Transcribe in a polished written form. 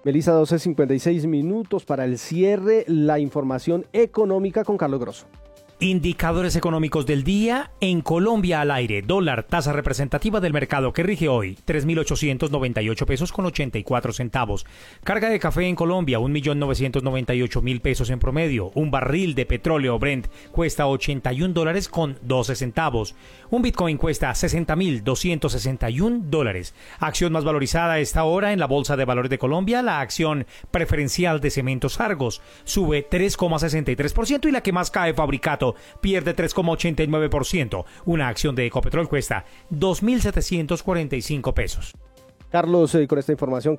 Melissa, 12:56 para el cierre, la información económica con Carlos Grosso. Indicadores económicos del día en Colombia al aire. Dólar, tasa representativa del mercado que rige hoy, 3.898 pesos con 84 centavos. Carga de café en Colombia, 1.998.000 pesos en promedio. Un barril de petróleo Brent cuesta $81 con 12 centavos. Un Bitcoin cuesta $60.261. Acción más valorizada a esta hora en la Bolsa de Valores de Colombia, la acción preferencial de Cementos Argos sube 3,63% y la que más cae, Fabricato, pierde 3,89%. Una acción de Ecopetrol cuesta 2.745 pesos. Carlos, con esta información